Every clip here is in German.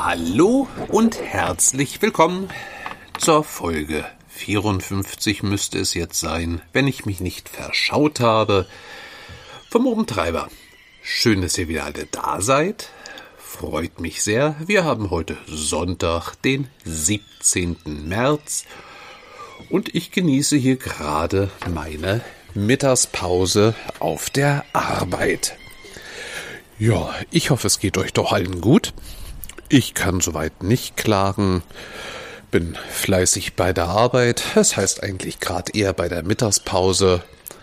Hallo und herzlich willkommen zur Folge 54 müsste es jetzt sein, wenn ich mich nicht verschaut habe, vom Umtreiber. Schön, dass ihr wieder alle da seid. Freut mich sehr. Wir haben heute Sonntag, den 17. März und ich genieße hier gerade meine Mittagspause auf der Arbeit. Ja, ich hoffe, es geht euch doch allen gut. Ich kann soweit nicht klagen, bin fleißig bei der Arbeit, das heißt eigentlich gerade eher bei der Mittagspause.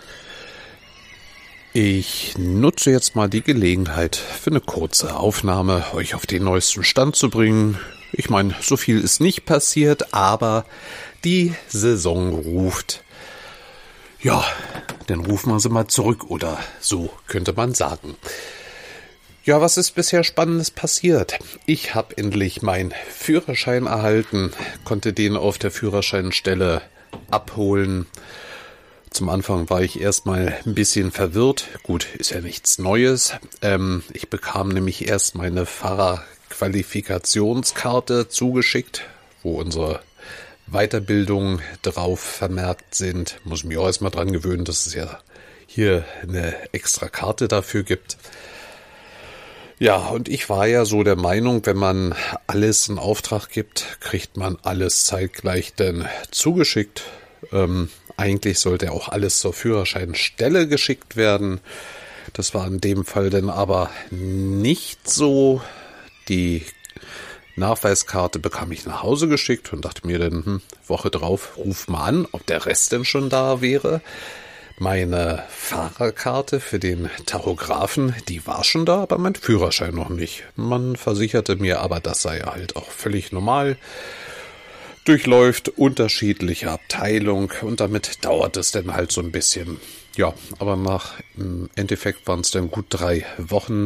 Ich nutze jetzt mal die Gelegenheit für eine kurze Aufnahme, euch auf den neuesten Stand zu bringen. Ich meine, so viel ist nicht passiert, aber die Saison ruft. Ja, dann rufen wir sie mal zurück oder so könnte man sagen. Ja, was ist bisher Spannendes passiert? Ich habe endlich meinen Führerschein erhalten, konnte den auf der Führerscheinstelle abholen. Zum Anfang war ich erstmal ein bisschen verwirrt. Gut, ist ja nichts Neues. Ich bekam nämlich erst meine Fahrerqualifikationskarte zugeschickt, wo unsere Weiterbildungen drauf vermerkt sind. Muss mich auch erstmal dran gewöhnen, dass es ja hier eine extra Karte dafür gibt. Ja, und ich war ja so der Meinung, wenn man alles in Auftrag gibt, kriegt man alles zeitgleich dann zugeschickt. Eigentlich sollte auch alles zur Führerscheinstelle geschickt werden. Das war in dem Fall dann aber nicht so. Die Nachweiskarte bekam ich nach Hause geschickt und dachte mir dann, Woche drauf, ruf mal an, ob der Rest denn schon da wäre. Meine Fahrerkarte für den Tachografen, die war schon da, aber mein Führerschein noch nicht. Man versicherte mir aber, das sei halt auch völlig normal. Durchläuft unterschiedliche Abteilungen und damit dauert es dann halt so ein bisschen. Ja, aber im Endeffekt waren es dann gut 3 Wochen.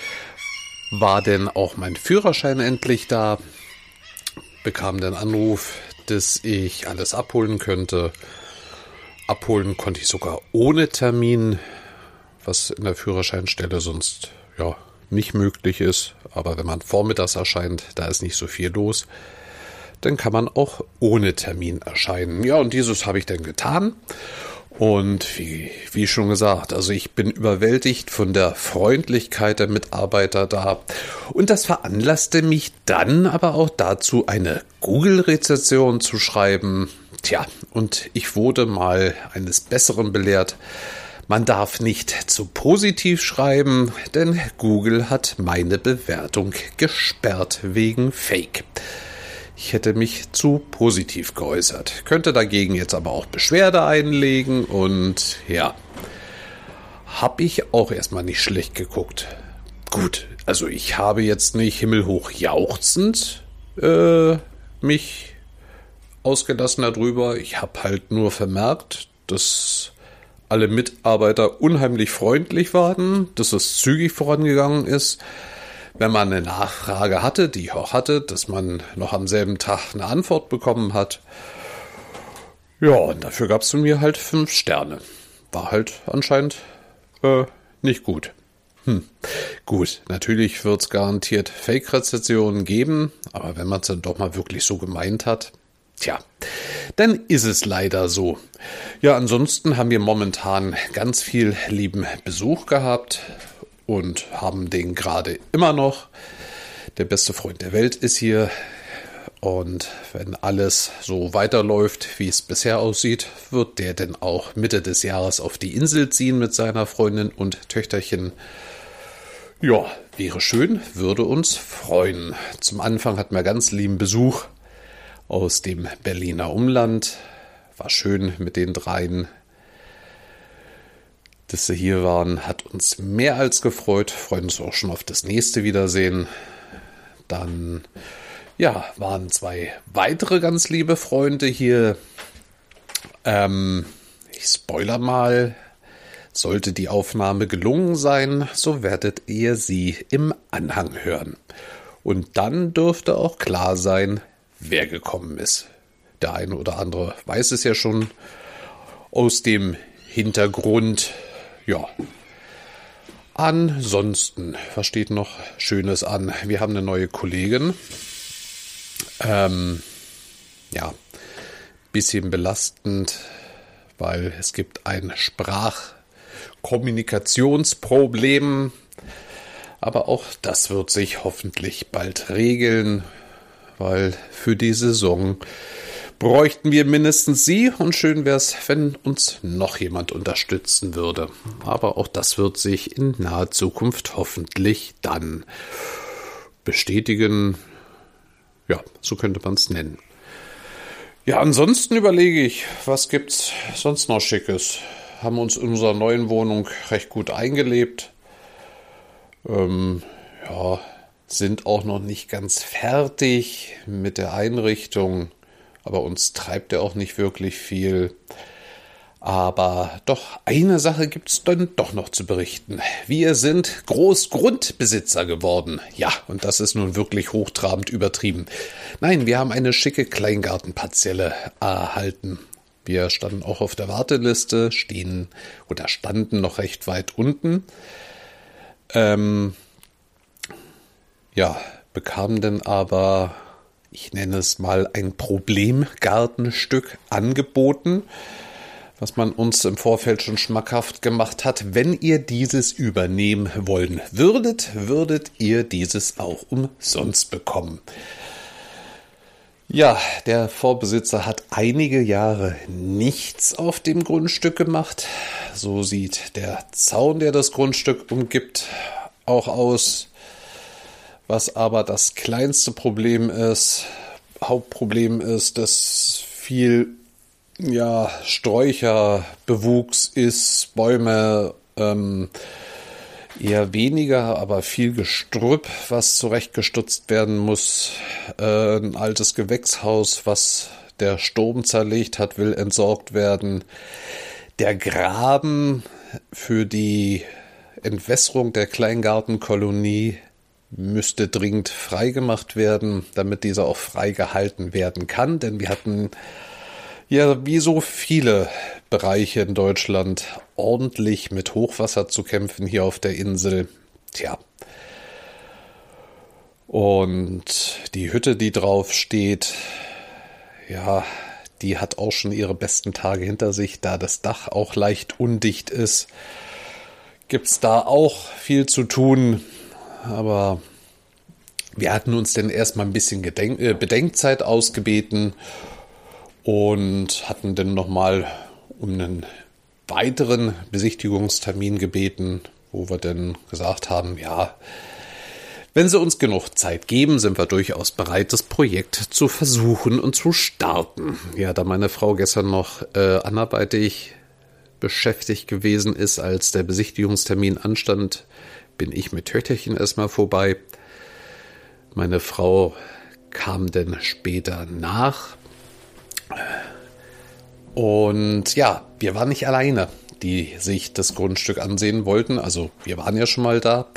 War denn auch mein Führerschein endlich da. Bekam den Anruf, dass ich alles abholen könnte. Abholen konnte ich sogar ohne Termin, was in der Führerscheinstelle sonst ja nicht möglich ist. Aber wenn man vormittags erscheint, da ist nicht so viel los, dann kann man auch ohne Termin erscheinen. Ja, und dieses habe ich dann getan. Und wie schon gesagt, also ich bin überwältigt von der Freundlichkeit der Mitarbeiter da. Und das veranlasste mich dann aber auch dazu, eine Google-Rezension zu schreiben. Tja, und ich wurde mal eines Besseren belehrt. Man darf nicht zu positiv schreiben, denn Google hat meine Bewertung gesperrt wegen Fake. Ich hätte mich zu positiv geäußert, könnte dagegen jetzt aber auch Beschwerde einlegen und ja, habe ich auch erstmal nicht schlecht geguckt. Gut, also ich habe jetzt nicht himmelhoch jauchzend mich ausgelassen darüber. Ich habe halt nur vermerkt, dass alle Mitarbeiter unheimlich freundlich waren, dass es zügig vorangegangen ist. Wenn man eine Nachfrage hatte, die ich auch hatte, dass man noch am selben Tag eine Antwort bekommen hat. Ja, und dafür gab es von mir halt 5 Sterne. War halt anscheinend nicht gut. Gut, natürlich wird es garantiert Fake-Rezensionen geben, aber wenn man es dann doch mal wirklich so gemeint hat, tja, dann ist es leider so. Ja, ansonsten haben wir momentan ganz viel lieben Besuch gehabt und haben den gerade immer noch. Der beste Freund der Welt ist hier und wenn alles so weiterläuft, wie es bisher aussieht, wird der dann auch Mitte des Jahres auf die Insel ziehen mit seiner Freundin und Töchterchen. Ja, wäre schön, würde uns freuen. Zum Anfang hatten wir ganz lieben Besuch aus dem Berliner Umland. War schön mit den dreien. Dass sie hier waren, hat uns mehr als gefreut. Freuen uns auch schon auf das nächste Wiedersehen. Dann, ja, waren 2 weitere ganz liebe Freunde hier. Ich spoiler mal. Sollte die Aufnahme gelungen sein, so werdet ihr sie im Anhang hören. Und dann dürfte auch klar sein, wer gekommen ist. Der eine oder andere weiß es ja schon aus dem Hintergrund. Ja, Ansonsten, was steht noch Schönes an? Wir haben eine neue Kollegin. Bisschen belastend, weil es gibt ein Sprachkommunikationsproblem. Aber auch das wird sich hoffentlich bald regeln, weil für die Saison bräuchten wir mindestens sie und schön wäre es, wenn uns noch jemand unterstützen würde. Aber auch das wird sich in naher Zukunft hoffentlich dann bestätigen. Ja, so könnte man es nennen. Ja, ansonsten überlege ich, was gibt's sonst noch Schickes? Haben uns in unserer neuen Wohnung recht gut eingelebt. Sind auch noch nicht ganz fertig mit der Einrichtung, aber uns treibt ja auch nicht wirklich viel. Aber doch, eine Sache gibt es dann doch noch zu berichten. Wir sind Großgrundbesitzer geworden. Ja, und das ist nun wirklich hochtrabend übertrieben. Nein, wir haben eine schicke Kleingartenparzelle erhalten. Wir standen auch auf der Warteliste, standen noch recht weit unten. Bekamen dann aber, ich nenne es mal, ein Problemgartenstück angeboten, was man uns im Vorfeld schon schmackhaft gemacht hat. Wenn ihr dieses übernehmen wollen würdet ihr dieses auch umsonst bekommen. Ja, der Vorbesitzer hat einige Jahre nichts auf dem Grundstück gemacht. So sieht der Zaun, der das Grundstück umgibt, auch aus. Was aber das kleinste Hauptproblem ist, dass viel Sträucherbewuchs ist, Bäume eher weniger, aber viel Gestrüpp, was zurechtgestutzt werden muss. Ein altes Gewächshaus, was der Sturm zerlegt hat, will entsorgt werden. Der Graben für die Entwässerung der Kleingartenkolonie müsste dringend freigemacht werden, damit dieser auch freigehalten werden kann, denn wir hatten ja wie so viele Bereiche in Deutschland ordentlich mit Hochwasser zu kämpfen hier auf der Insel. Und die Hütte, die drauf steht, die hat auch schon ihre besten Tage hinter sich, da das Dach auch leicht undicht ist. Gibt's da auch viel zu tun, aber wir hatten uns dann erstmal ein bisschen Bedenkzeit ausgebeten und hatten dann nochmal um einen weiteren Besichtigungstermin gebeten, wo wir dann gesagt haben, wenn sie uns genug Zeit geben, sind wir durchaus bereit, das Projekt zu versuchen und zu starten. Ja, da meine Frau gestern noch anderweitig beschäftigt gewesen ist, als der Besichtigungstermin anstand, bin ich mit Töchterchen erstmal vorbei. Meine Frau kam dann später nach. Und wir waren nicht alleine, die sich das Grundstück ansehen wollten. Also wir waren ja schon mal da.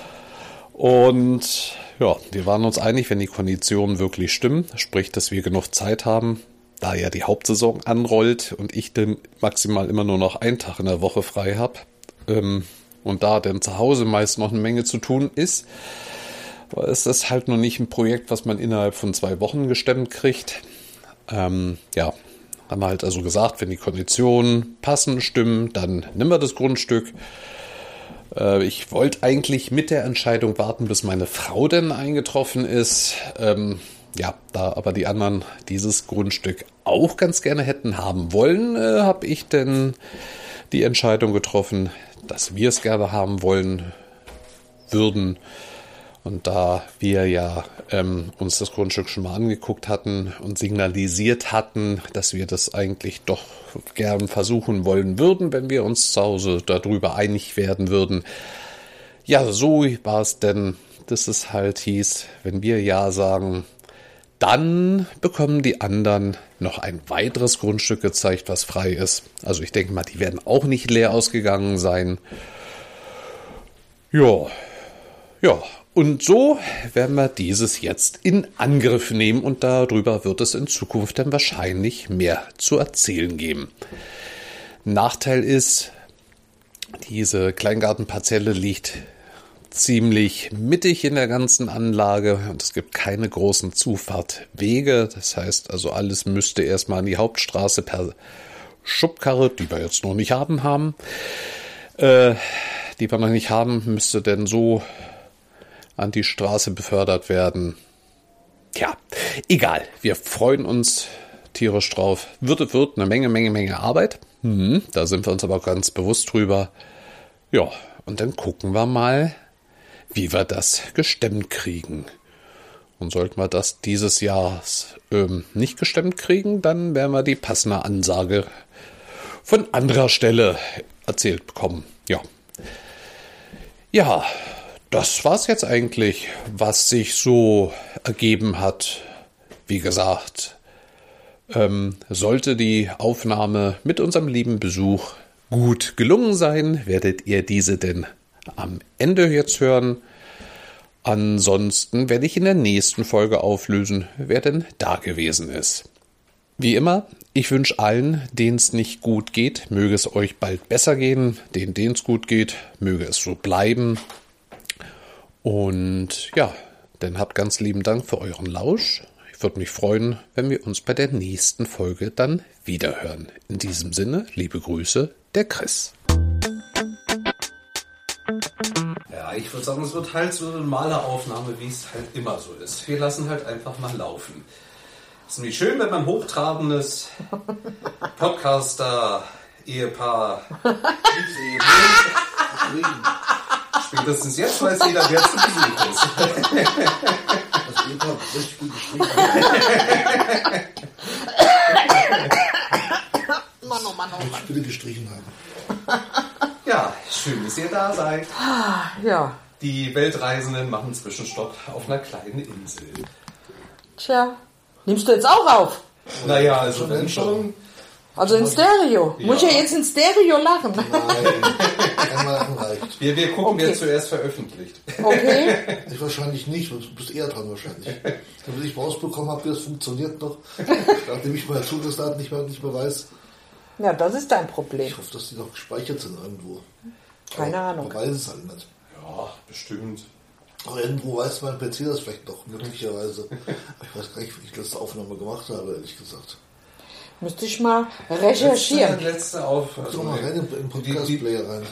Und wir waren uns einig, wenn die Konditionen wirklich stimmen, sprich, dass wir genug Zeit haben, da ja die Hauptsaison anrollt und ich dann maximal immer nur noch einen Tag in der Woche frei habe. Und da denn zu Hause meist noch eine Menge zu tun ist, ist das halt noch nicht ein Projekt, was man innerhalb von 2 Wochen gestemmt kriegt. Haben wir halt also gesagt, wenn die Konditionen passen, stimmen, dann nehmen wir das Grundstück. Ich wollte eigentlich mit der Entscheidung warten, bis meine Frau denn eingetroffen ist. Da aber die anderen dieses Grundstück auch ganz gerne hätten haben wollen, habe ich denn die Entscheidung getroffen, dass wir es gerne haben wollen würden. Und da wir uns das Grundstück schon mal angeguckt hatten und signalisiert hatten, dass wir das eigentlich doch gern versuchen wollen würden, wenn wir uns zu Hause darüber einig werden würden. Ja, so war es denn, dass es halt hieß, wenn wir Ja sagen, dann bekommen die anderen noch ein weiteres Grundstück gezeigt, was frei ist. Also ich denke mal, die werden auch nicht leer ausgegangen sein. Ja. Und so werden wir dieses jetzt in Angriff nehmen und darüber wird es in Zukunft dann wahrscheinlich mehr zu erzählen geben. Nachteil ist, Diese Kleingartenparzelle liegt ziemlich mittig in der ganzen Anlage und es gibt keine großen Zufahrtwege. Das heißt also, alles müsste erstmal an die Hauptstraße per Schubkarre, die wir jetzt noch nicht haben, müsste denn so an die Straße befördert werden. Tja, egal. Wir freuen uns tierisch drauf. Wird eine Menge Arbeit. Da sind wir uns aber ganz bewusst drüber. Ja, und dann gucken wir mal, wie wir das gestemmt kriegen. Und sollten wir das dieses Jahr nicht gestemmt kriegen, dann werden wir die passende Ansage von anderer Stelle erzählt bekommen. Ja, das war's jetzt eigentlich, was sich so ergeben hat. Wie gesagt, sollte die Aufnahme mit unserem lieben Besuch gut gelungen sein, werdet ihr diese denn am Ende jetzt hören. Ansonsten werde ich in der nächsten Folge auflösen, wer denn da gewesen ist. Wie immer, ich wünsche allen, denen es nicht gut geht, möge es euch bald besser gehen. Denen es gut geht, möge es so bleiben. Und ja, dann habt ganz lieben Dank für euren Lausch. Ich würde mich freuen, wenn wir uns bei der nächsten Folge dann wiederhören. In diesem Sinne, liebe Grüße, der Chris. Ja, ich würde sagen, es wird halt so eine normale Aufnahme, wie es halt immer so ist. Wir lassen halt einfach mal laufen. Es ist nämlich schön, wenn man hochtrabendes Podcaster-Ehepaar spätestens jetzt weiß jeder, wer zu Besuch ist. Das Ehepaar hat richtig gut geschrieben. Mann. Ich bitte gestrichen haben. Ja, schön, dass ihr da seid. Ja. Die Weltreisenden machen Zwischenstopp auf einer kleinen Insel. Tja, nimmst du jetzt auch auf? Naja, also wenn schon. Also in Stereo. Ja. Muss ich ja jetzt in Stereo lachen? Nein, einmal reicht. Wir gucken, Okay. wer zuerst veröffentlicht. Okay. Ich wahrscheinlich nicht, du bist eher dran wahrscheinlich. Damit ich rausbekommen habe, wie das funktioniert noch, nachdem ich meine Zugangsdaten nicht mehr weiß. Ja, das ist dein Problem. Ich hoffe, dass die noch gespeichert sind irgendwo. Keine Aber Ahnung. Man weiß es halt nicht. Ja, bestimmt. Aber irgendwo weiß mein PC das vielleicht noch, möglicherweise. Ich weiß gar nicht, wie ich letzte Aufnahme gemacht habe, ehrlich gesagt. Müsste ich mal recherchieren. Letzte auf. Guck mal rein im Podcast-Player rein.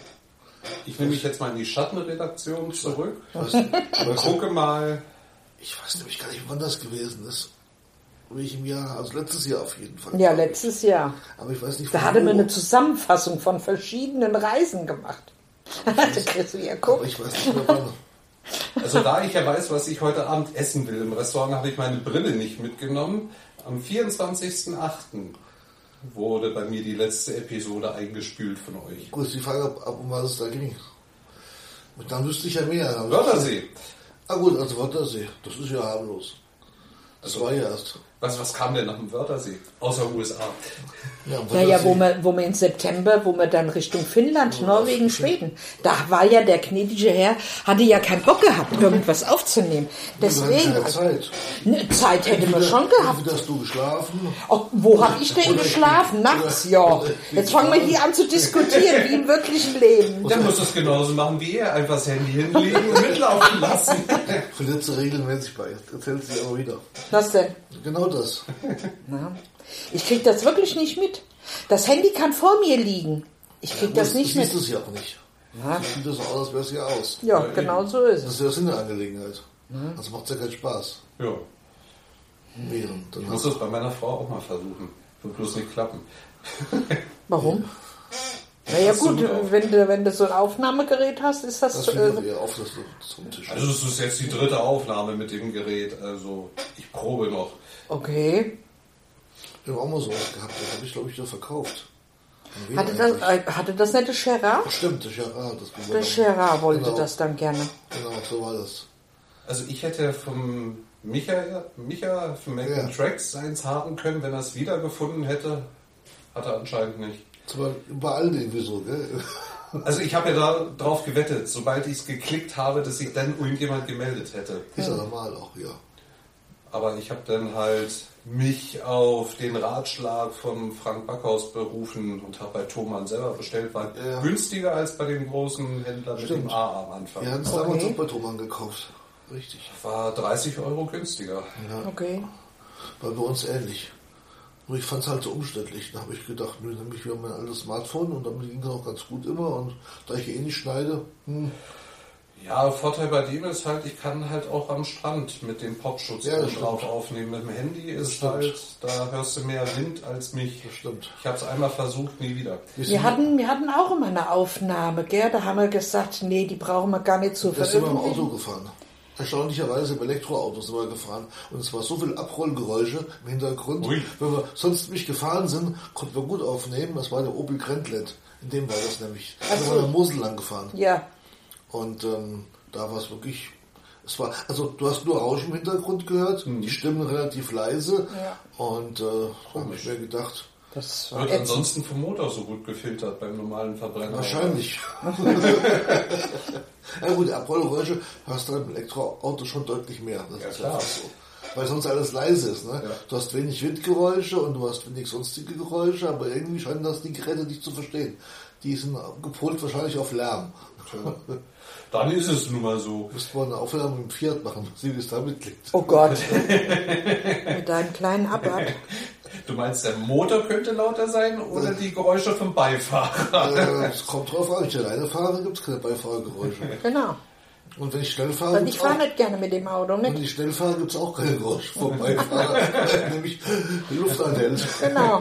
Ich nehme mich jetzt mal in die Schattenredaktion zurück. Ich Gucke mal. weiß nämlich gar nicht, wann das gewesen ist. In welchem Jahr? Also letztes Jahr auf jeden Fall. Ja, letztes Jahr. Aber ich weiß nicht, Da von hatte wo. man eine Zusammenfassung von verschiedenen Reisen gemacht. Da kriegst du ja Aber gucken. ich weiß nicht mehr wann. Also da ich ja weiß, was ich heute Abend essen will im Restaurant, habe ich meine Brille nicht mitgenommen. Am 24.08. wurde bei mir die letzte Episode eingespült von euch. Gut, die Frage, um was es da ging. Und dann wüsste ich ja mehr. Wörthersee. Ah gut, also Wörthersee. Das ist ja harmlos. Das war ja erst. Was kam denn nach dem Wörthersee? Außer USA. Ja, Naja, wo wir im September, wo wir dann Richtung Finnland, Norwegen, Schweden, da war ja der gnädige Herr, hatte ja keinen Bock gehabt, irgendwas aufzunehmen. Deswegen, keine Zeit. ne, Zeit hätte man schon gehabt. Wie hast du geschlafen? Oh, wo habe ich denn geschlafen? Nachts, ja. Jetzt fangen wir hier an zu diskutieren, wie im wirklichen Leben. Dann musst du es genauso machen wie er. Einfach das Handy hinlegen und mitlaufen lassen. Verletze regelmäßig bei. Erzählt sie aber wieder. Was denn? Genau das. Na, ich krieg das wirklich nicht mit. Das Handy kann vor mir liegen. Ich krieg das nicht mit. Du siehst es ja auch nicht. Ja. Sieht das so aus, als wäre es ja aus. Ja, genau so ist Das es. ist ja Sinn der Angelegenheit. Also macht es ja keinen Spaß. Ja. Während. Ich muss das bei meiner Frau auch mal versuchen. Wird bloß nicht klappen. Warum? Naja Hast du gut, gut auf? wenn du so ein Aufnahmegerät hast, ist das... Das fiel doch eher auf, dass du zum Tisch. Also es ist jetzt die dritte Aufnahme mit dem Gerät. Also ich probe noch. Okay. Wir haben auch mal sowas gehabt. Das habe ich, glaube ich, wieder verkauft. An wen Hatte das nicht der Gerard? Stimmt, der Gerard. Das Der Gerard wollte Genau. das dann gerne. Genau, so war das. Also ich hätte vom Micha von Make Ja. Tracks seins haben können, wenn er es wiedergefunden hätte. Hat er anscheinend nicht. Das war überall irgendwie so, gell? Also ich habe ja da drauf gewettet, sobald ich es geklickt habe, dass sich dann irgendjemand gemeldet hätte. Ist ja normal auch, ja. Aber ich habe dann halt mich auf den Ratschlag von Frank Backhaus berufen und habe bei Thomann selber bestellt. War günstiger als bei dem großen Händler mit dem A am Anfang. Wir hatten es damals auch bei Thomann gekauft. Richtig. War 30 € günstiger. Ja. Okay. War bei uns ähnlich. Nur ich fand es halt so umständlich. Da habe ich gedacht, nö, nehme ich wieder mein altes Smartphone und damit ging es auch ganz gut immer. Und da ich nicht schneide, Ja, Vorteil bei dem ist halt, ich kann halt auch am Strand mit dem Popschutz drauf aufnehmen. Mit dem Handy ist halt, da hörst du mehr Wind als mich. Das stimmt. Ich habe es einmal versucht, nie wieder. Wir hatten auch immer eine Aufnahme, gell? Da haben wir gesagt, nee, die brauchen wir gar nicht zu veröffentlichen. Da sind wir im veröffentlichen. Auto gefahren. Erstaunlicherweise im Elektroauto sind wir gefahren. Und es war so viel Abrollgeräusche im Hintergrund. Ui. Wenn wir sonst nicht gefahren sind, konnten wir gut aufnehmen. Das war der Opel Grandland. In dem war das nämlich. Da sind wir in der Mosel lang gefahren. Ja, Und da war es wirklich, also du hast nur Rauschen im Hintergrund gehört, die Stimmen relativ leise. Ja. Und da habe ich mir gedacht, das war Wird ätzend. ansonsten vom Motor so gut gefiltert beim normalen Verbrenner. wahrscheinlich. Ja gut, Abrollgeräusche hast du im Elektroauto schon deutlich mehr. Das Ja, ist klar. einfach so. Weil sonst alles leise ist. Ne? Ja. Du hast wenig Windgeräusche und du hast wenig sonstige Geräusche, aber irgendwie scheinen das die Geräte nicht zu verstehen. Die sind gepolt wahrscheinlich auf Lärm. Dann ist es nun mal so. Müsste man eine Aufnahme im Fiat machen, wie es damit klingt. Oh Gott. Mit deinem kleinen Abarth. Du meinst, der Motor könnte lauter sein oder die Geräusche vom Beifahrer? Es kommt drauf an, wenn ich alleine fahre, gibt es keine Beifahrergeräusche. Genau. Und wenn ich schnell fahre, Weil gibt's ich fahre auch, nicht gerne mit dem Auto, wenn nicht? ich schnell fahre, gibt es auch keine Geräusche vom Beifahrer, nämlich die Luft anhält. Genau.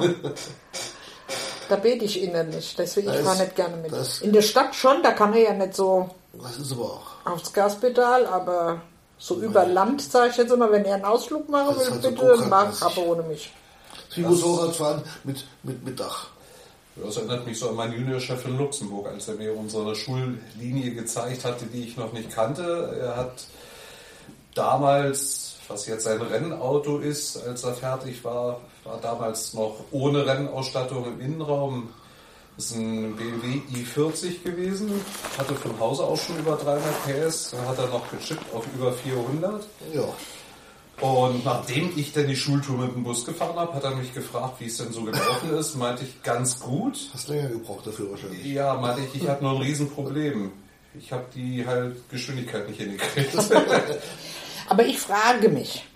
Da bete ich innerlich, deswegen ich Das- fahre nicht gerne mit. das- In der Stadt schon, da kann er ja nicht so Das ist aber auch. aufs Gaspedal, aber so über Land, sage ich jetzt immer, wenn er einen Ausflug machen Das ist will, halt so bitte mach Go-Kart-mäßig. aber ohne mich. Wie Motorradfahren mit Dach. Das erinnert mich so an meinen Juniorchef in Luxemburg, als er mir unsere Schullinie gezeigt hatte, die ich noch nicht kannte. Er hat damals, was jetzt sein Rennauto ist, als er fertig war damals noch ohne Rennausstattung im Innenraum. Das ist ein BMW i40 gewesen, hatte von Hause aus schon über 300 PS, dann hat er noch gechippt auf über 400. Ja. Und nachdem ich dann die Schultour mit dem Bus gefahren habe, hat er mich gefragt, wie es denn so gelaufen ist. Meinte ich, ganz gut. Hast länger gebraucht dafür wahrscheinlich. Ja, meinte ich habe nur ein Riesenproblem. Ich habe die halt Geschwindigkeit nicht hingekriegt. Aber ich frage mich,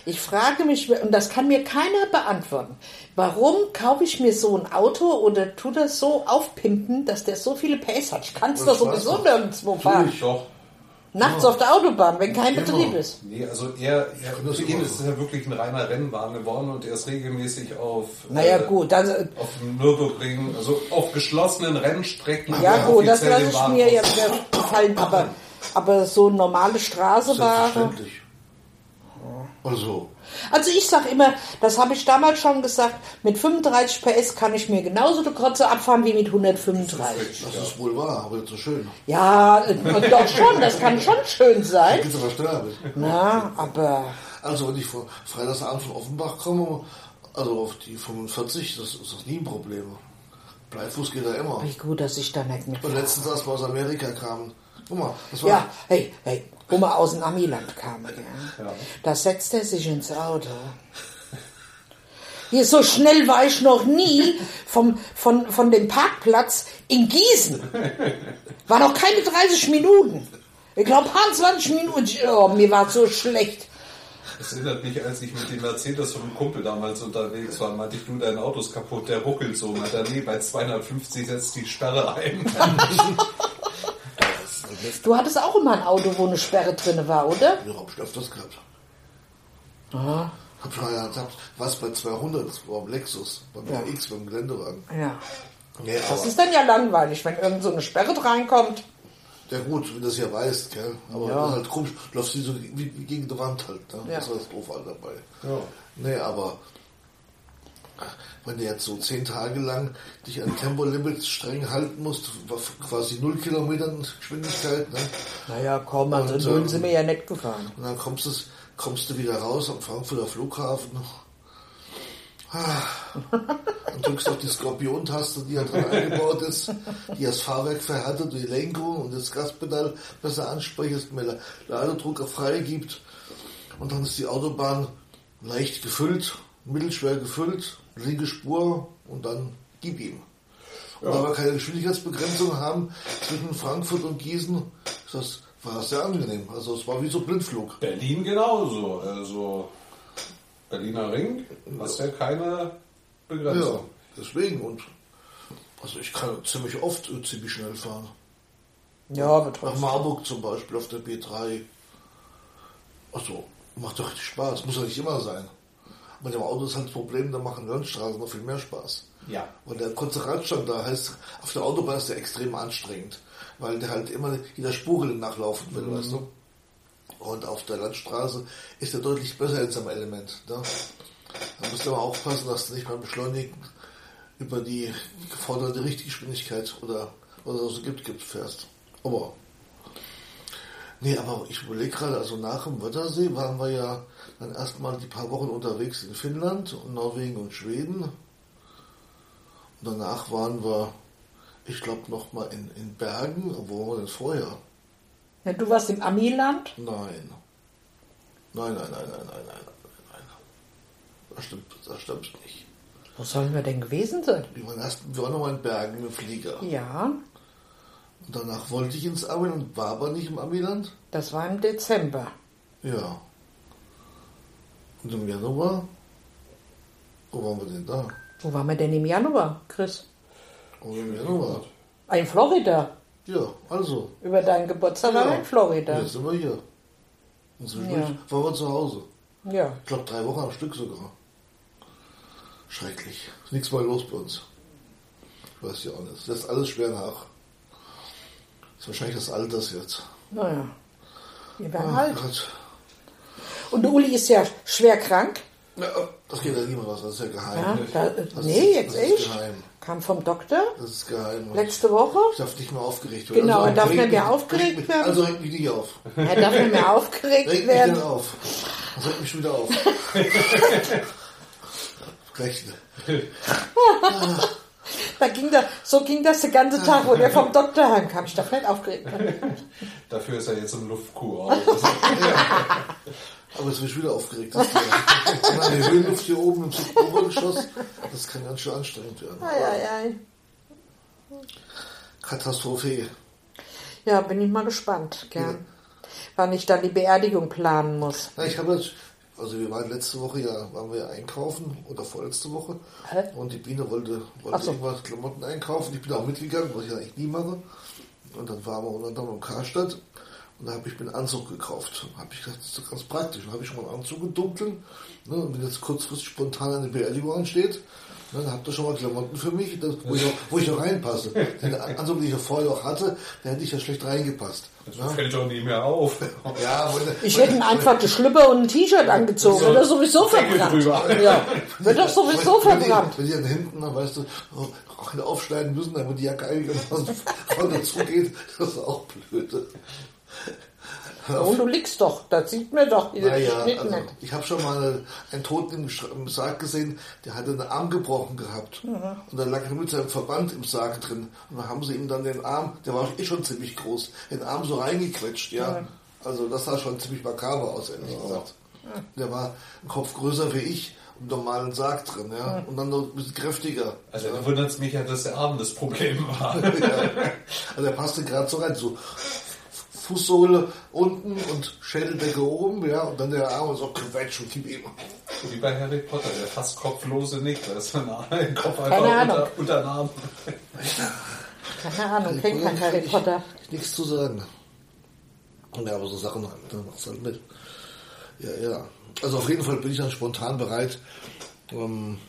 und das kann mir keiner beantworten, warum kaufe ich mir so ein Auto oder tu das so aufpimpen, dass der so viele PS hat? Ich kann es doch sowieso nirgendwo fahren. Doch. Nachts auf der Autobahn, wenn kein Immer. Betrieb ist. Nee, also das für ihn immer ist es ja wirklich ein reiner Rennwagen geworden und er ist regelmäßig auf Naja gut, also, auf dem Nürburgring, also auf geschlossenen Rennstrecken. ja gut, das offiziell lasse den ich Wagen mir aus- jetzt gefallen, aber so normale Straßenware. Selbstverständlich. Also, Also ich sag immer, das habe ich damals schon gesagt, mit 35 PS kann ich mir genauso die Kotze abfahren wie mit 135. das ist wohl wahr, aber jetzt so schön. Ja, doch schon, das kann schon schön sein. Geht's aber schneller mit. Na, aber Also, wenn ich freitagsabend von Offenbach komme, also auf die 45, das ist das nie ein Problem. Bleifuß geht da immer. wie gut, dass ich da nicht Und mitfahre. letztens, als wir aus Amerika kamen, guck mal, das war Ja, hey, wo wir aus dem Amiland kamen, gell? Ja. Da setzt er sich ins Auto. Hier, so schnell war ich noch nie von dem Parkplatz in Gießen. War noch keine 30 Minuten. Ich glaube, 20 Minuten. Oh, mir war so schlecht. Das erinnert mich, als ich mit dem Mercedes von einem Kumpel damals unterwegs war, meinte ich, du, dein Auto ist kaputt, der ruckelt so. Meinte er, nee, bei 250 setzt die Sperre ein. Du hattest auch immer ein Auto, wo eine Sperre drin war, oder? Ja, hab ich öfters gehabt. Aha. Hab schon mal gehabt, was bei 200, das war beim Lexus, beim Ja. X, beim Geländewagen. Ja. Nee, Das aber, ist dann ja langweilig, wenn irgend so eine Sperre reinkommt. ja gut, wenn du das ja weißt, gell. Aber Ja. das ist halt komisch, du läufst wie so wie gegen die Wand halt, ne? Ja. Das war das doof halt dabei. Ja. Nee, aber wenn du jetzt so 10 Tage lang dich an Tempolimits streng halten musst, war quasi 0 Kilometer Geschwindigkeit, ne? Naja, komm, also Und, null sind wir ja nicht gefahren. Und dann kommst du wieder raus am Frankfurter Flughafen. Und drückst auf die Skorpion-Taste, die ja drin eingebaut ist, die das Fahrwerk verhärtet, die Lenkung und das Gaspedal besser anspricht, mehr Ladedruck freigibt. Und dann ist die Autobahn leicht gefüllt, mittelschwer gefüllt, linke Spur und dann gib ihm. Und da wir keine Geschwindigkeitsbegrenzung haben zwischen Frankfurt und Gießen, war das sehr angenehm. Also es war wie so Blindflug. Berlin genauso. Also Berliner Ring, hast ja keine Begrenzung. Ja, deswegen. Und also ich kann ziemlich oft ziemlich schnell fahren. Ja, aber Nach trotzdem. Marburg zum Beispiel auf der B3. Also macht doch richtig Spaß. Muss ja nicht immer sein. Mit dem Auto ist halt das Problem, da machen Landstraßen noch viel mehr Spaß. Ja. Und der kurze Radstand da heißt, auf der Autobahn ist der extrem anstrengend, weil der halt immer jeder Spur nachlaufen will, weißt du. Und auf der Landstraße ist er deutlich besser in seinem Element. Ne? Da musst du aber aufpassen, dass du nicht beim Beschleunigen über die geforderte Richtgeschwindigkeit oder so gibt fährst. Aber ich überlege gerade, also nach dem Wörthersee waren wir ja dann erstmal die paar Wochen unterwegs in Finnland und Norwegen und Schweden. Und danach waren wir, ich glaube, nochmal in Bergen. Wo waren wir denn vorher? Ja, du warst im Amiland? Nein. Nein. Das stimmt nicht. Wo sollen wir denn gewesen sein? Wir waren nochmal in Bergen mit dem Flieger. Ja, Und danach wollte ich ins Amiland, war aber nicht im Amiland. das war im Dezember. Ja. Und im Januar? Wo waren wir denn da? Wo waren wir denn im Januar, Chris? Wo waren wir im Januar? In Florida. Ja, also. Über deinen Geburtstag waren wir in Florida. Jetzt sind wir hier. Und zwischendurch waren wir zu Hause. Ja. Ich glaube 3 Wochen am Stück sogar. Schrecklich. Ist nichts mehr los bei uns. Ich weiß ja auch nicht. Das lässt alles schwer nach. Ist wahrscheinlich das Alters jetzt. Naja, wir werden Ach alt. Gott. Und Uli ist ja schwer krank. Ja, das geht ja niemand was, das ist ja geheim. Ja, Das nee, ist, jetzt das echt. ist geheim. Kam vom Doktor Das ist geheim. letzte Woche. Ich darf nicht mehr aufgeregt werden. Genau, er darf reg nicht mehr mich- aufgeregt reg mich- werden. Also regt mich nicht auf. Er darf nicht mehr aufgeregt Regt mich werden. denn auf. Das regt mich schon wieder auf. Rechne. So ging das den ganzen Tag, wo der vom Doktor heimkam. Ich darf nicht aufgeregt werden. Dafür ist er jetzt im Luftkurort. Aber es wird wieder aufgeregt. Das die Höhenluft hier oben im Obergeschoss, das kann ganz schön anstrengend werden. Ei. Katastrophe. Ja, bin ich mal gespannt, gell? Wann ich dann die Beerdigung planen muss. Na, ich habe jetzt, also wir waren letzte Woche waren wir einkaufen oder vorletzte Woche. Hä? Und die Biene wollte Ach so. irgendwas Klamotten einkaufen. Ich bin auch mitgegangen, was ich eigentlich nie mache. Und dann waren wir unter anderem im Karstadt. Und da habe ich mir einen Anzug gekauft. Habe ich gedacht, das ist doch ganz praktisch. Dann habe ich schon mal einen Anzug gedunkelt. Ne, und wenn jetzt kurzfristig spontan eine Beerdigung ansteht, ne, dann habt ihr schon mal Klamotten für mich, wo ich auch reinpasse. Den Anzug, den ich ja vorher noch hatte, der hätte ich ja schlecht reingepasst. Das fällt doch nie mehr auf. Ja, aber Ich hätte ihm einfach die Schlüpper und ein T-Shirt angezogen. Wird doch sowieso Deckel verbrannt. drüber. Ja, wird doch sowieso verbrannt. Wenn die dann hinten, dann weißt du, auch wieder aufschneiden müssen, damit die Jacke einigermaßen vorne zugeht, das ist auch blöd. Und du liegst doch, das sieht man doch. Diese Naja, Schnitten also nicht. ich habe schon mal einen Toten im Sarg gesehen, der hatte einen Arm gebrochen gehabt. Und dann lag er mit seinem Verband im Sarg drin. Und dann haben sie ihm dann den Arm, der war schon ziemlich groß, den Arm so reingequetscht, ja. Also das sah schon ziemlich makaber aus, ehrlich gesagt. Der war ein Kopf größer wie ich, im normalen Sarg drin, ja. Und dann noch ein bisschen kräftiger. Also da wundert es mich ja, dass der Arm das Problem war. Also der passte gerade so rein, so Fußsohle unten und Schädeldecke oben, ja, und dann der Arm und so quetsch und gib ihm. Wie bei Harry Potter, der fast kopflose Nick. Da ist ein Kopf Keine einfach Ahnung. unter den Arm. Keine Ahnung, kennt kein Harry Potter. Nichts zu sagen. Ja, aber so Sachen halt, ne, machst halt mit. Ja. Also auf jeden Fall bin ich dann spontan bereit. Ja.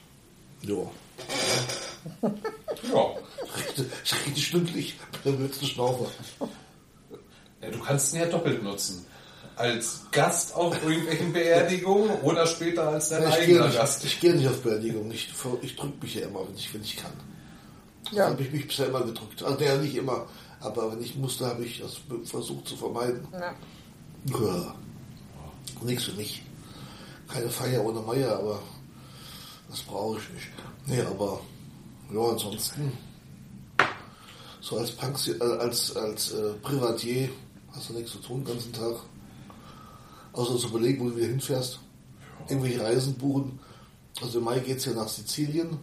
Ja. Ich rede stündlich mit dem letzten Schnaufer. Ja, du kannst ihn ja doppelt nutzen. Als Gast auf irgendwelchen Beerdigungen oder später als dein eigener Gast. Ich gehe nicht auf Beerdigung. Ich drücke mich ja immer, wenn ich kann. Ja. Das habe ich mich bisher immer gedrückt. Also ja, nicht immer. Aber wenn ich musste, habe ich das versucht zu vermeiden. Ja. Ja. Nichts für mich. Keine Feier ohne Meier, aber das brauche ich nicht. Nee, aber ja, ansonsten so als Privatier hast du nichts zu tun den ganzen Tag. Außer zu überlegen, wo du wieder hinfährst. Irgendwelche Reisen buchen. Also im Mai geht es ja nach Sizilien,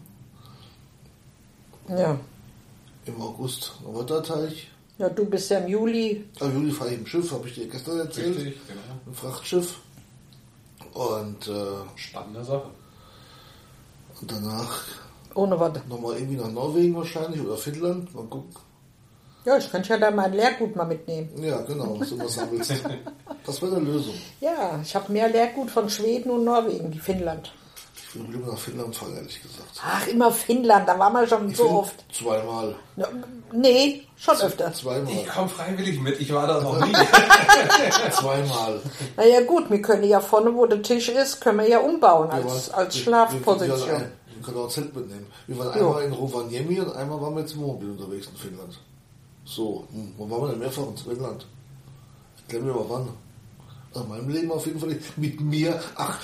Ja. im August Nordderteich. Ja, du bist ja im Juli. Im Juli fahre ich im Schiff, habe ich dir gestern erzählt. Richtig, genau. Ein Frachtschiff. Und Spannende Sache. danach Ohne Worte. nochmal irgendwie nach Norwegen wahrscheinlich oder Finnland. Mal gucken. Ja, ich könnte ja da mein Lehrgut mal mitnehmen. Ja, genau, was du was sagen willst. Das wäre eine Lösung. Ja, ich habe mehr Lehrgut von Schweden und Norwegen, wie Finnland. Ich will lieber nach Finnland fahren, ehrlich gesagt. Ach, immer Finnland, da waren wir schon so oft. Zweimal. Ja, nee, schon öfter. Zweimal. Ich komme freiwillig mit, ich war da noch nie. Zweimal. Naja gut, wir können ja vorne, wo der Tisch ist, können wir ja umbauen als Schlafposition. Wir können auch ein Zelt mitnehmen. Wir waren Jo. einmal in Rovaniemi und einmal waren wir jetzt im Wohnmobil unterwegs in Finnland. So, wo waren wir denn mehrfach in Finnland? Erklär mir mal wann. Also in meinem Leben auf jeden Fall nicht. Mit mir. Ach,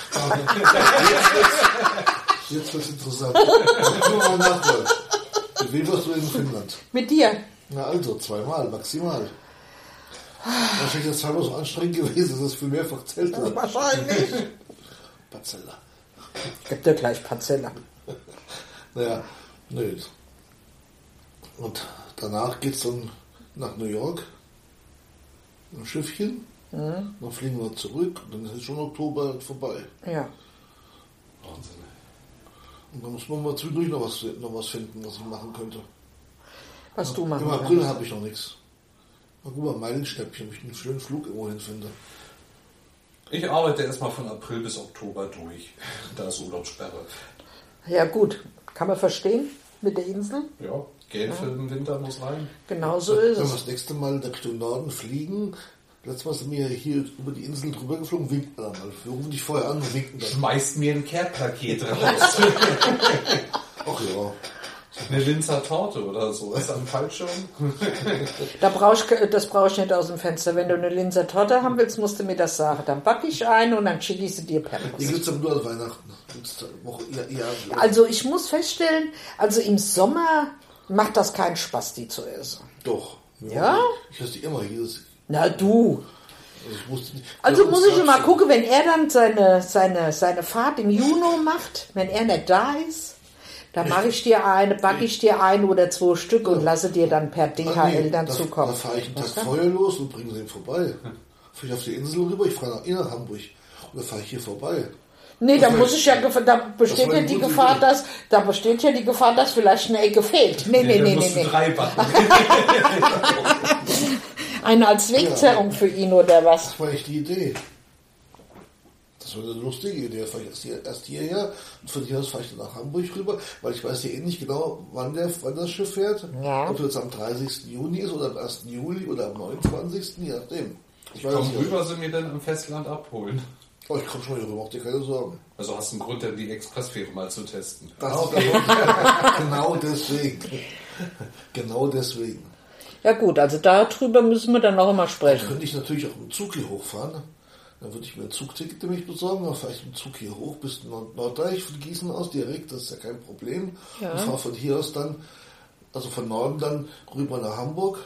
jetzt wird's interessant. Guck mal nachholen. Mit wem warst du in Finnland? Mit dir. Na also, zweimal, maximal. Wahrscheinlich ist zweimal so anstrengend gewesen, dass es für mehrfach Zelte. Wahrscheinlich. Parzella. Gibt dir gleich Parzelle. Naja, nö. Und danach geht's dann nach New York. Ein Schiffchen. Dann fliegen wir zurück und dann ist schon Oktober vorbei. Ja. Wahnsinn. Und dann muss man mal zwischendurch noch was finden, was ich machen könnte. Was du machen Im kannst. April habe ich noch nichts. Mal guck mal, Meilenschnäppchen, ob ich einen schönen Flug irgendwo hin finde. Ich arbeite erstmal von April bis Oktober durch. Da ist Urlaubssperre. Ja gut, kann man verstehen mit der Insel. Ja, Geld für den Winter muss rein. Genau so ist Wenn wir es. das nächste Mal in Richtung Norden fliegen, letztes Mal sind wir hier über die Insel drüber geflogen, winken dann mal. Wir rufen dich vorher an und winken dann. Schmeißt mir ein Care-Paket raus. Ach ja. Eine Linzer Torte oder so. Ist das ein Fallschirm? Das brauche ich nicht aus dem Fenster. Wenn du eine Linzer Torte haben willst, musst du mir das sagen. Dann backe ich eine und dann schicke ich sie dir per Die Post. gibt es aber nur an Weihnachten. Gibt's Woche, ja. Also ich muss feststellen, also im Sommer macht das keinen Spaß, die zu essen. Doch. Ja? Ich esse die immer jedes. Na du. Also, ich wusste nicht, Also muss ich mal gucken, wenn er dann seine Fahrt im Juni macht, wenn er nicht da ist, dann mache ich dir eine, backe ich dir ein oder zwei Stück und lasse dir dann per DHL dann zukommen. Da fahre ich einen Tag vorher los und bringe sie ihm vorbei. Fahre ich auf die Insel rüber, ich fahre nach Hamburg und dann fahre ich hier vorbei. Nee, da Das muss war- ich ja, da besteht war ja eine die gute Gefahr, Idee. dass vielleicht eine Ecke fehlt. Nee. Dann musst du 3 backen. Eine als Wegzerrung für ihn oder was? Das war echt die Idee. Das war eine lustige Idee. Da fahre ich erst hierher und von hier aus fahre ich dann nach Hamburg rüber, weil ich weiß ja eh nicht genau, wann das Schiff fährt. Ja. Ob jetzt am 30. Juni ist oder am 1. Juli oder am 29. Je nachdem. Ich weiß Komm nicht. rüber, sie mir dann am Festland abholen. Oh, ich komme schon hier rüber, mach dir keine Sorgen. Also hast du einen Grund, dann die Expressfähre mal zu testen. Das genau deswegen. Genau deswegen. Ja gut, also darüber müssen wir dann noch immer Dann sprechen. könnte ich natürlich auch mit dem Zug hier hochfahren. Dann würde ich mir ein Zugticket nämlich besorgen. Dann fahre ich mit dem Zug hier hoch bis Norddeich von Gießen aus direkt. Das ist ja kein Problem. Ja. Und fahre von hier aus dann, also von Norden dann rüber nach Hamburg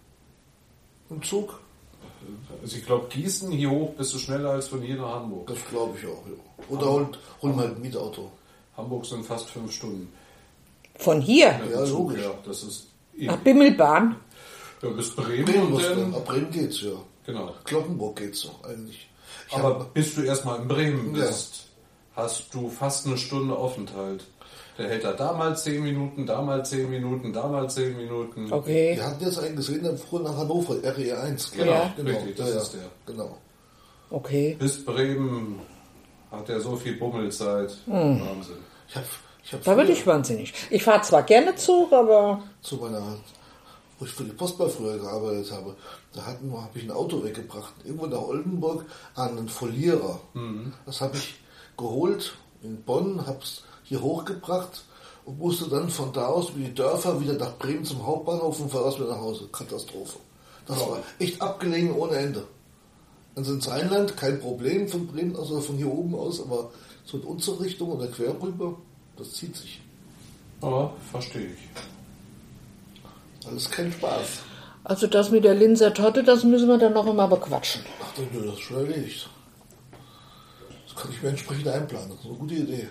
im Zug. Also ich glaube, Gießen hier hoch bist du schneller als von hier nach Hamburg. Das glaube ich auch. Ja. Oder holen halt ein Mietauto. Hamburg sind fast 5 Stunden. Von hier Mit dem Ja, Zug, logisch. Ja, das ist nach Bimmelbahn. ja, bis Bremen Bremen und muss dann... dann. Ab Bremen geht's, ja. Genau. Kloppenburg geht's doch eigentlich. Ich Aber hab- bis du erstmal in Bremen Ja. bist, hast du fast eine Stunde Aufenthalt. Der hält da mal 10 Minuten, da mal 10 Minuten, da mal 10 Minuten. Okay. wir hatten jetzt einen gesehen, der fuhr nach Hannover, RE1. Genau, Ja. richtig, das ja, ist der. Genau. Okay. Bis Bremen hat er so viel Bummelzeit. Wahnsinn. Ich hab Da würde früher- ich wahnsinnig. Ich fahre zwar gerne Zug, aber zu meiner, wo ich für die Postbar früher gearbeitet habe, da habe ich ein Auto weggebracht, irgendwo nach Oldenburg an einen Folierer. Das habe ich geholt in Bonn, habe es hier hochgebracht und musste dann von da aus über die Dörfer wieder nach Bremen zum Hauptbahnhof und von da aus wieder nach Hause. Katastrophe. Das war echt abgelegen ohne Ende. Dann ins Rheinland, kein Problem von Bremen, also von hier oben aus, aber so in unsere Richtung oder quer rüber, das zieht sich. Aber verstehe ich. Alles kein Spaß. also das mit der Linzer Torte, das müssen wir dann noch immer bequatschen. Ach, nö, das ist schon erledigt. Das kann ich mir entsprechend einplanen. Das ist eine gute Idee.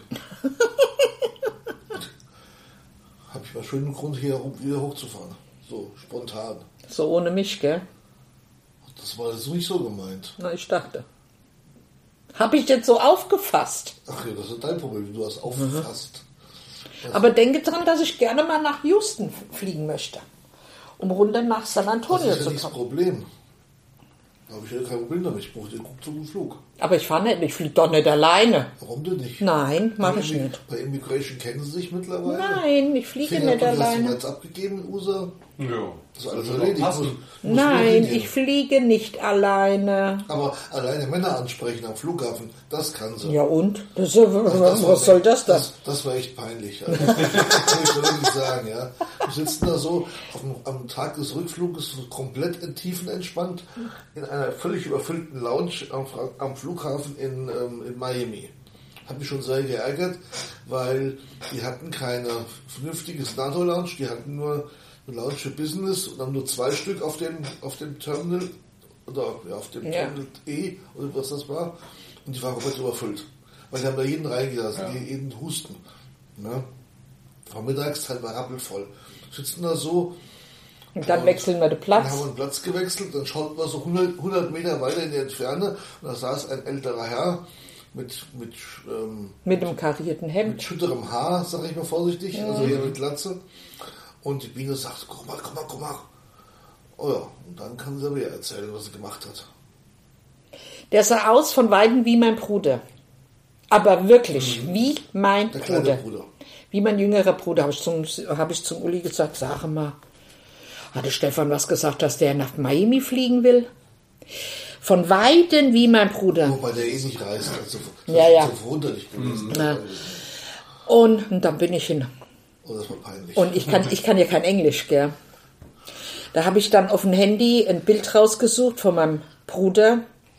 Habe ich mal schönen Grund, hier wieder hochzufahren. So, spontan. So ohne mich, gell? Das war jetzt nicht so gemeint. Na, ich dachte. Habe ich jetzt so aufgefasst? Ach ja, das ist dein Problem, du hast aufgefasst. Aber denke dran, dass ich gerne mal nach Houston fliegen möchte, um runter nach San Das Antonio ist ja zu nicht das kommen. Problem. Da habe ich ja kein Problem damit. Ich brauche den Guckzug und Flug. Aber ich fahre nicht, ich fliege doch nicht alleine. Warum denn nicht? Nein, mache ich nicht. Bei Immigration kennen sie sich mittlerweile. Nein, ich fliege nicht Fingerabdrücke hast du alleine. bereits abgegeben in USA. Ja. Das ist alles erledigt. Passen. Muss Nein, nur hingehen. ich fliege nicht alleine. Aber alleine Männer ansprechen am Flughafen, das kann sie. Ja und? Was soll das dann? Das war echt peinlich. Also, das muss ich wirklich sagen, ja. Wir sitzen da so am Tag des Rückfluges so komplett tiefenentspannt in einer völlig überfüllten Lounge am Flughafen in Miami. Hat mich schon sehr geärgert, weil die hatten keine vernünftige NATO-Lounge, die hatten nur eine Lounge für Business und haben nur 2 Stück auf dem Terminal oder ja, auf dem Terminal E oder was das war, und die waren komplett überfüllt. Weil die haben da jeden reingelassen, jeden Husten. Ne? War Mittagszeit, war rappelvoll. Sitzen da so. Und dann wechseln wir den Platz. Dann haben wir den Platz gewechselt, dann schauten wir so 100 Meter weiter in die Entferne und da saß ein älterer Herr mit Mit einem karierten Hemd. schütterem Haar, sag ich mal vorsichtig, also hier mit Glatze. Und die Biene sagt, guck mal. Oh ja, und dann kann sie mir erzählen, was sie gemacht hat. Der sah aus von Weitem wie mein Bruder. Aber wirklich, wie mein Der kleine Bruder. Bruder. Wie mein jüngerer Bruder, habe ich zum Uli gesagt, sag mal, hatte Stefan was gesagt, dass der nach Miami fliegen will? Von Weitem wie mein Bruder. Wobei der eh nicht reist, also Ja. so verwunderlich gewesen. Ja. Und dann bin ich hin. Oh, das war peinlich. Und ich kann ja kein Englisch, gell. Da habe ich dann auf dem Handy ein Bild rausgesucht von meinem Bruder.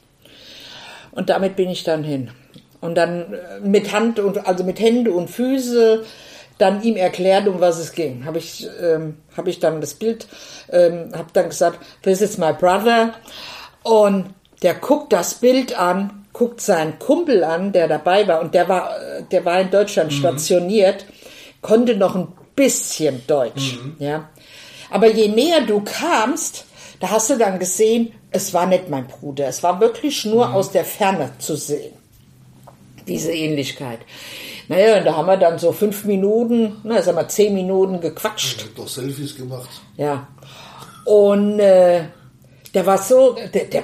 Und damit bin ich dann hin. Und dann mit Hände und Füße dann ihm erklärt, um was es ging. Habe ich dann das Bild, habe dann gesagt, this is my brother. Und der guckt das Bild an, guckt seinen Kumpel an, der dabei war. Und der war in Deutschland stationiert, konnte noch ein bisschen Deutsch. Ja. Aber je näher du kamst, da hast du dann gesehen, es war nicht mein Bruder. Es war wirklich nur aus der Ferne zu sehen, diese Ähnlichkeit. Naja, und da haben wir dann so 5 Minuten, 10 Minuten gequatscht. Ich habe doch Selfies gemacht. Ja. Und der war so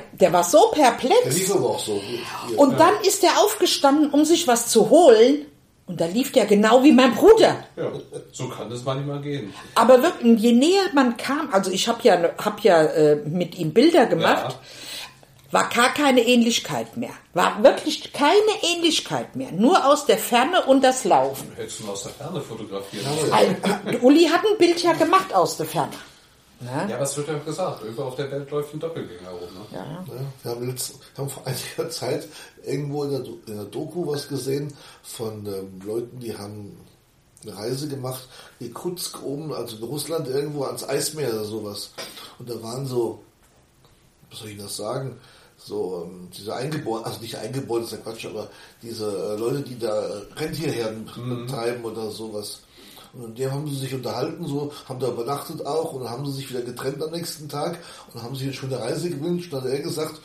perplex. Der lief aber auch so. Und dann ist er aufgestanden, um sich was zu holen. Und da lief der genau wie mein Bruder. Ja, so kann das manchmal gehen. Aber wirklich, je näher man kam, also ich habe ja mit ihm Bilder gemacht, war gar keine Ähnlichkeit mehr. War wirklich keine Ähnlichkeit mehr. Nur aus der Ferne und das Laufen. Hättest du mal aus der Ferne fotografiert. Uli hat ein Bild ja gemacht aus der Ferne. Ja, aber es wird ja gesagt, irgendwo auf der Welt läuft ein Doppelgänger rum. Ne? Ja. Ja, wir haben vor einiger Zeit irgendwo in der Doku was gesehen von Leuten, die haben eine Reise gemacht, Irkutsk oben, also in Russland irgendwo ans Eismeer oder sowas. Und da waren so, was soll ich das sagen, so diese Eingeborenen, also nicht Eingeborene, ist ja Quatsch, aber diese Leute, die da Rentierherden betreiben oder sowas. Und die haben sie sich unterhalten, so, haben da übernachtet auch und dann haben sie sich wieder getrennt am nächsten Tag und haben sich eine schöne Reise gewünscht. Und dann hat er gesagt,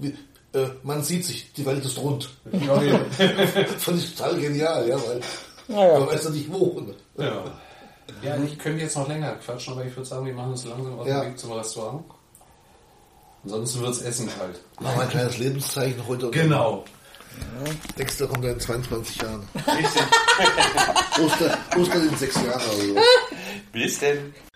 man sieht sich, die Welt ist rund. Ja, ja. Fand ich total genial, ja, weil Ja. man weiß ja nicht wo. Ne? Ja, ich könnte jetzt noch länger quatschen, aber ich würde sagen, wir machen uns langsam auf den Weg zum Restaurant. Ansonsten wird es Essen kalt. Machen wir ein kleines Lebenszeichen heute. Genau. Dexter kommt ja in 22 Jahren. Richtig. Ostern in 6 Jahren oder so. Bis denn.